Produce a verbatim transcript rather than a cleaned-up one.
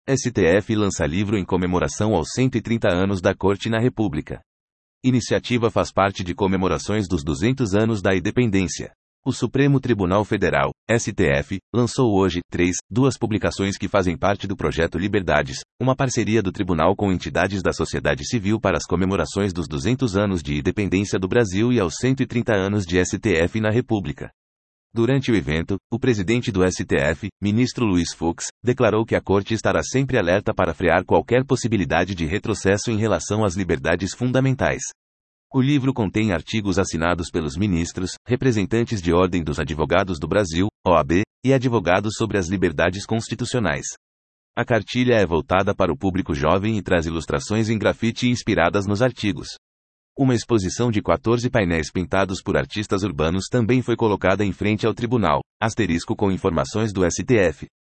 S T F lança livro em comemoração aos cento e trinta anos da Corte na República. Iniciativa faz parte de comemorações dos duzentos anos da independência. O Supremo Tribunal Federal, S T F, lançou hoje, três, duas publicações que fazem parte do Projeto Liberdades, uma parceria do Tribunal com entidades da sociedade civil para as comemorações dos duzentos anos de independência do Brasil e aos cento e trinta anos de S T F na República. Durante o evento, o presidente do S T F, ministro Luiz Fux, declarou que a Corte estará sempre alerta para frear qualquer possibilidade de retrocesso em relação às liberdades fundamentais. O livro contém artigos assinados pelos ministros, representantes de Ordem dos Advogados do Brasil, O A B, e advogados sobre as liberdades constitucionais. A cartilha é voltada para o público jovem e traz ilustrações em grafite inspiradas nos artigos. Uma exposição de quatorze painéis pintados por artistas urbanos também foi colocada em frente ao tribunal, asterisco com informações do S T F.